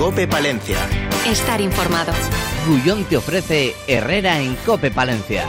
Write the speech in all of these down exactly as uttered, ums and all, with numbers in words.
COPE Palencia. Estar informado. Gullón te ofrece Herrera en COPE Palencia.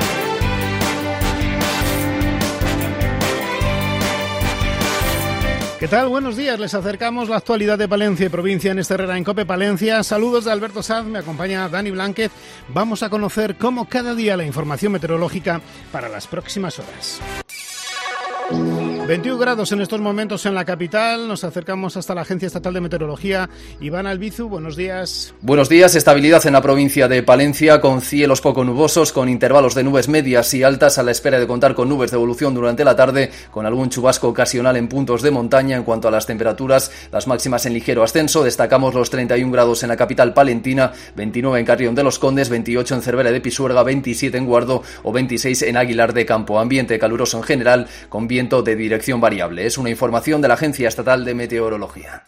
¿Qué tal? Buenos días. Les acercamos la actualidad de Palencia y provincia en este Herrera en COPE Palencia. Saludos de Alberto Sanz, me acompaña Dani Blánquez. Vamos a conocer cómo cada día la información meteorológica para las próximas horas. veintiuno grados en estos momentos en la capital. Nos acercamos hasta la Agencia Estatal de Meteorología. Iván Albizu, buenos días. Buenos días. Estabilidad en la provincia de Palencia, con cielos poco nubosos, con intervalos de nubes medias y altas, a la espera de contar con nubes de evolución durante la tarde, con algún chubasco ocasional en puntos de montaña. En cuanto a las temperaturas, las máximas en ligero ascenso. Destacamos los treinta y un grados en la capital palentina, veintinueve en Carrión de los Condes, veintiocho en Cervera de Pisuerga, veintisiete en Guardo o veintiséis en Aguilar de Campo. Ambiente caluroso en general, con viento de dirección variable. Es una información de la Agencia Estatal de Meteorología.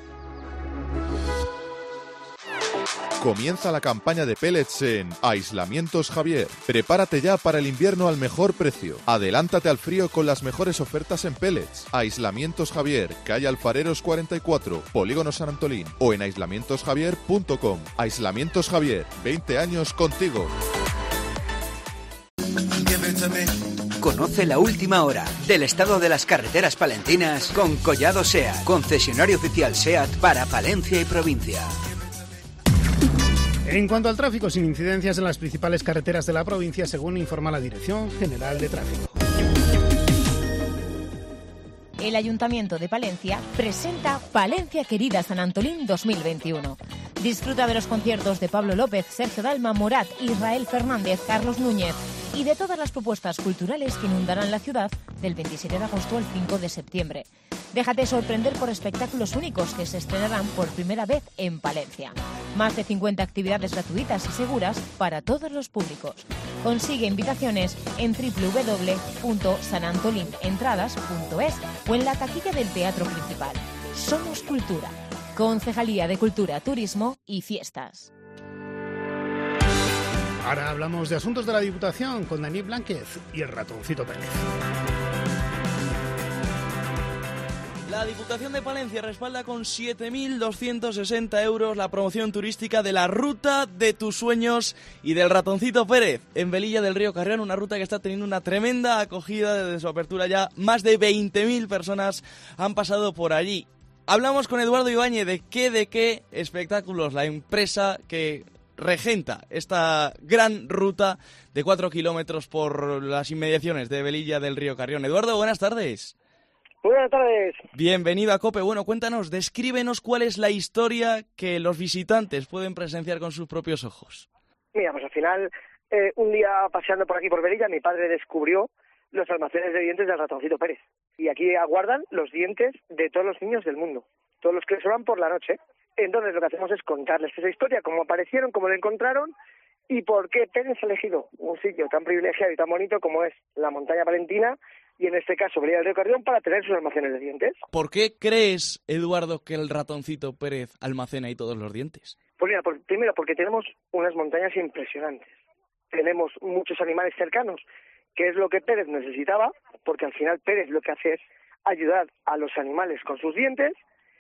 Comienza la campaña de pellets en Aislamientos Javier. Prepárate ya para el invierno al mejor precio. Adelántate al frío con las mejores ofertas en pellets. Aislamientos Javier, calle Alfareros cuarenta y cuatro, Polígono San Antolín, o en aislamientos javier punto com. Aislamientos Javier, veinte años contigo. Conoce la última hora del estado de las carreteras palentinas con Collado SEAT, concesionario oficial SEAT para Palencia y provincia. En cuanto al tráfico, sin incidencias en las principales carreteras de la provincia, según informa la Dirección General de Tráfico. El Ayuntamiento de Palencia presenta Palencia Querida San Antolín dos mil veintiuno. Disfruta de los conciertos de Pablo López, Sergio Dalma, Morat, Israel Fernández, Carlos Núñez y de todas las propuestas culturales que inundarán la ciudad del veintisiete de agosto al cinco de septiembre. Déjate sorprender por espectáculos únicos que se estrenarán por primera vez en Palencia. Más de cincuenta actividades gratuitas y seguras para todos los públicos. Consigue invitaciones en doble u doble u doble u punto san antolín entradas punto es o en la taquilla del teatro principal. Somos Cultura. Concejalía de Cultura, Turismo y Fiestas. Ahora hablamos de asuntos de la Diputación con Dani Blánquez y el ratoncito Pérez. La Diputación de Palencia respalda con siete mil doscientos sesenta euros la promoción turística de la Ruta de tus Sueños y del Ratoncito Pérez en Velilla del Río Carrión, una ruta que está teniendo una tremenda acogida desde su apertura. Ya más de veinte mil personas han pasado por allí. Hablamos con Eduardo Ibáñez de qué de qué espectáculos, la empresa que regenta esta gran ruta de cuatro kilómetros por las inmediaciones de Velilla del Río Carrión. Eduardo, buenas tardes. Buenas tardes. Bienvenido a COPE. Bueno, cuéntanos, descríbenos cuál es la historia que los visitantes pueden presenciar con sus propios ojos. Mira, pues al final, eh, un día paseando por aquí por Velilla, mi padre descubrió los almacenes de dientes del Ratoncito Pérez. Y aquí aguardan los dientes de todos los niños del mundo, todos los que sobran por la noche. Entonces lo que hacemos es contarles esa historia, cómo aparecieron, cómo lo encontraron y por qué Pérez ha elegido un sitio tan privilegiado y tan bonito como es la montaña palentina y en este caso Velilla del Río Carrión para tener sus almacenes de dientes. ¿Por qué crees, Eduardo, que el Ratoncito Pérez almacena ahí todos los dientes? Pues mira, por, primero porque tenemos unas montañas impresionantes, tenemos muchos animales cercanos, que es lo que Pérez necesitaba, porque al final Pérez lo que hace es ayudar a los animales con sus dientes.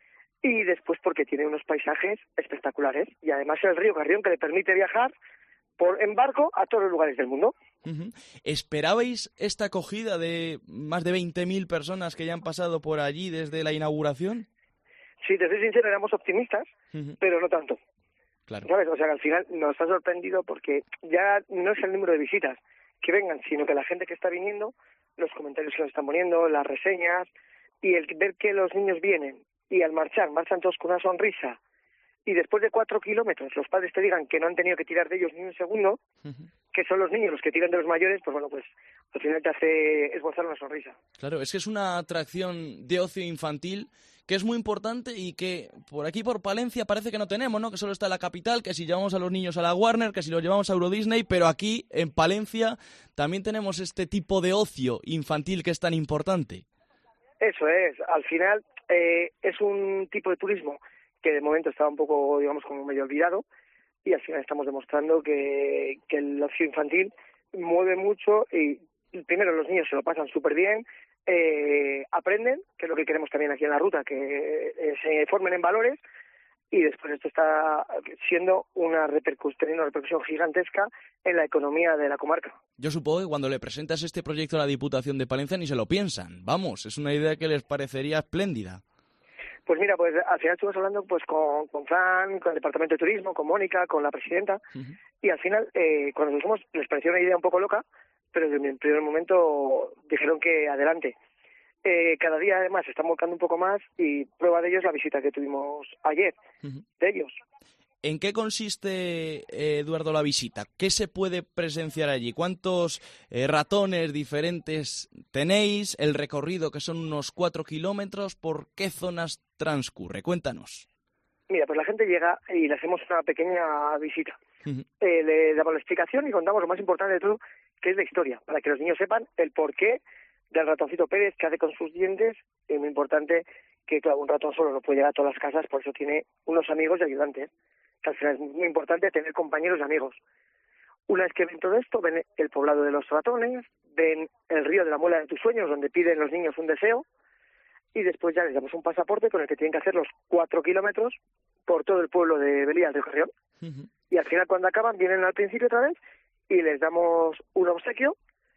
Y después porque tiene unos paisajes espectaculares y además el río Carrión que le permite viajar por en barco a todos los lugares del mundo. Uh-huh. ¿Esperabais esta acogida de más de veinte mil personas que ya han pasado por allí desde la inauguración? Sí, te soy sincero, éramos optimistas, uh-huh. pero no tanto. Claro. ¿Sabes? O sea, que al final nos ha sorprendido porque ya no es el número de visitas que vengan, sino que la gente que está viniendo, los comentarios que nos están poniendo, las reseñas y el ver que los niños vienen y al marchar, marchan todos con una sonrisa, y después de cuatro kilómetros los padres te digan que no han tenido que tirar de ellos ni un segundo, uh-huh. que son los niños los que tiran de los mayores, pues bueno, pues al final te hace esbozar una sonrisa. Claro, es que es una atracción de ocio infantil que es muy importante y que por aquí, por Palencia, parece que no tenemos, ¿no? Que solo está la capital, que si llevamos a los niños a la Warner, que si los llevamos a Euro Disney, pero aquí, en Palencia, también tenemos este tipo de ocio infantil que es tan importante. Eso es, al final eh, es un tipo de turismo que de momento estaba un poco, digamos, como medio olvidado y al final estamos demostrando que, que el ocio infantil mueve mucho y primero los niños se lo pasan súper bien, eh, aprenden, que es lo que queremos también aquí en la ruta, que eh, se formen en valores y después esto está siendo una repercusión, una repercusión gigantesca en la economía de la comarca. Yo supongo que cuando le presentas este proyecto a la Diputación de Palencia ni se lo piensan. Vamos, es una idea que les parecería espléndida. Pues mira, pues al final estuvimos hablando pues con, con Fran, con el Departamento de Turismo, con Mónica, con la presidenta, uh-huh. y al final, eh, cuando nos fuimos, les pareció una idea un poco loca, pero desde el primer momento dijeron que adelante. Eh, cada día además se están volcando un poco más y prueba de ello es la visita que tuvimos ayer uh-huh. de ellos. ¿En qué consiste, eh, Eduardo, la visita? ¿Qué se puede presenciar allí? ¿Cuántos eh, ratones diferentes tenéis? ¿El recorrido, que son unos cuatro kilómetros? ¿Por qué zonas transcurre? Cuéntanos. Mira, pues la gente llega y le hacemos una pequeña visita. Uh-huh. Eh, le damos la explicación y contamos lo más importante de todo, que es la historia, para que los niños sepan el porqué del ratoncito Pérez, qué hace con sus dientes. Es muy importante que, claro, un ratón solo no puede llegar a todas las casas, por eso tiene unos amigos y ayudantes. Que al final es muy importante tener compañeros y amigos. Una vez que ven todo esto, ven el poblado de los ratones, ven el río de la muela de tus sueños, donde piden los niños un deseo, y después ya les damos un pasaporte con el que tienen que hacer los cuatro kilómetros por todo el pueblo de Velilla del Río Carrión. Uh-huh. Y al final, cuando acaban, vienen al principio otra vez y les damos un obsequio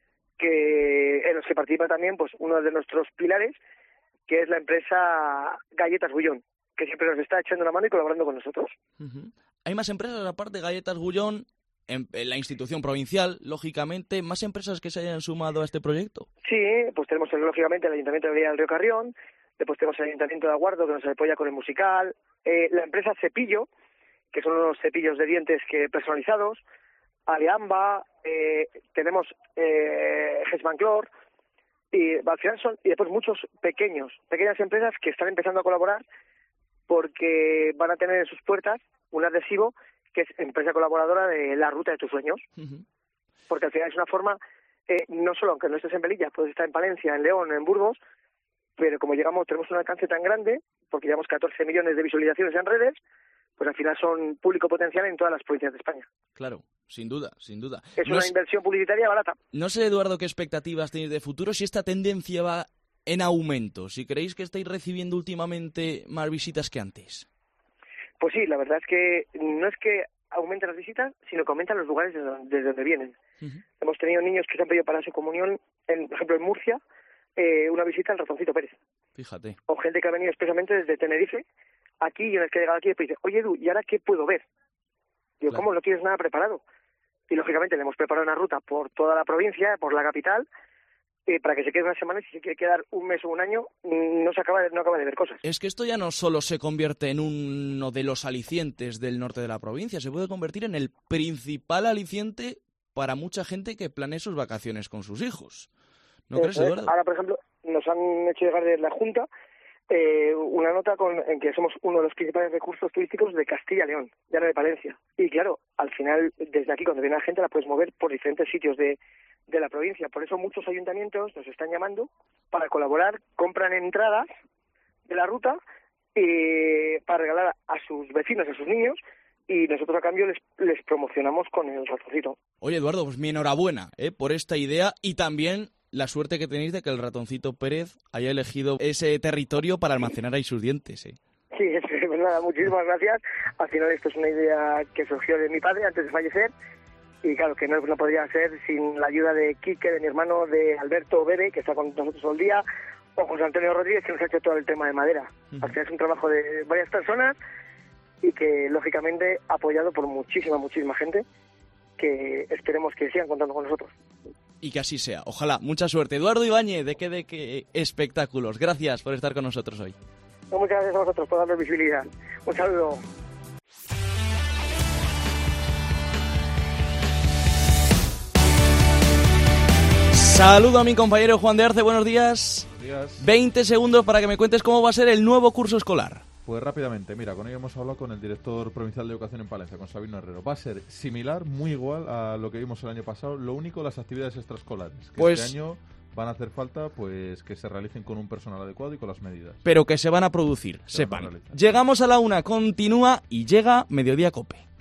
que en los que participa también pues uno de nuestros pilares, que es la empresa Galletas Gullón, que siempre nos está echando una mano y colaborando con nosotros. Uh-huh. ¿Hay más empresas, aparte de Galletas Gullón, en, en la institución provincial, lógicamente, más empresas que se hayan sumado a este proyecto? Sí, pues tenemos lógicamente el Ayuntamiento de Velilla del Río Carrión, después tenemos el Ayuntamiento de Aguardo, que nos apoya con el musical, eh, la empresa Cepillo, que son unos cepillos de dientes que personalizados, Aleamba, eh, tenemos eh, Gesmanclor, y al final son, y después muchos pequeños, pequeñas empresas que están empezando a colaborar porque van a tener en sus puertas un adhesivo que es empresa colaboradora de la ruta de tus sueños. Uh-huh. Porque al final es una forma, eh, no solo aunque no estés en Velilla, puedes estar en Palencia, en León, en Burgos, pero como llegamos, tenemos un alcance tan grande, porque llevamos catorce millones de visualizaciones en redes, pues al final son público potencial en todas las provincias de España. Claro, sin duda, sin duda. Es no una es... inversión publicitaria barata. No sé, Eduardo, qué expectativas tenéis de futuro, si esta tendencia va en aumento, si creéis que estáis recibiendo últimamente más visitas que antes. Pues sí, la verdad es que no es que aumenten las visitas, sino que aumentan los lugares desde donde, desde donde vienen. Uh-huh. Hemos tenido niños que se han pedido para su comunión, en, por ejemplo en Murcia, eh, una visita al ratoncito Pérez. Fíjate. O gente que ha venido expresamente desde Tenerife, aquí, y una vez que ha llegado aquí, después dice, oye Edu, ¿y ahora qué puedo ver? Digo, claro. ¿Cómo? ¿No tienes nada preparado? Y lógicamente le hemos preparado una ruta por toda la provincia, por la capital, eh, para que se quede una semana, y si se quiere quedar un mes o un año, no se acaba de, no acaba de ver cosas. Es que esto ya no solo se convierte en uno de los alicientes del norte de la provincia, se puede convertir en el principal aliciente para mucha gente que planee sus vacaciones con sus hijos. ¿No crees, Eduardo? Ahora, por ejemplo, nos han hecho llegar de la Junta eh, una nota con, en que somos uno de los principales recursos turísticos de Castilla y León, ya no de Palencia. Y claro, al final, desde aquí, cuando viene la gente, la puedes mover por diferentes sitios de, de la provincia. Por eso muchos ayuntamientos nos están llamando para colaborar, compran entradas de la ruta eh, para regalar a sus vecinos, a sus niños, y nosotros a cambio les, les promocionamos con el ratoncito. Oye, Eduardo, pues mi enhorabuena ¿eh? por esta idea y también la suerte que tenéis de que el ratoncito Pérez haya elegido ese territorio para almacenar ahí sus dientes. ¿eh? Sí, es, pues nada, muchísimas gracias. Al final esto es una idea que surgió de mi padre antes de fallecer y claro, que no, no podría ser sin la ayuda de Quique, de mi hermano, de Alberto Bebe, que está con nosotros todo el día, o José Antonio Rodríguez, que nos ha hecho todo el tema de madera. Uh-huh. Al final es un trabajo de varias personas y que lógicamente apoyado por muchísima, muchísima gente que esperemos que sigan contando con nosotros. Y que así sea. Ojalá. Mucha suerte. Eduardo Ibáñez, de qué de qué espectáculos. Gracias por estar con nosotros hoy. No, muchas gracias a vosotros por darnos visibilidad. Un saludo. Saludo a mi compañero Juan de Arce. Buenos días. Buenos días. veinte segundos para que me cuentes cómo va a ser el nuevo curso escolar. Pues rápidamente, mira, con ello hemos hablado con el director provincial de educación en Palencia, con Sabino Herrero. Va a ser similar, muy igual a lo que vimos el año pasado, lo único las actividades extraescolares, que pues este año van a hacer falta pues que se realicen con un personal adecuado y con las medidas. Pero que se van a producir, se sepan. Van a Llegamos a la una, continúa y llega Mediodía Cope.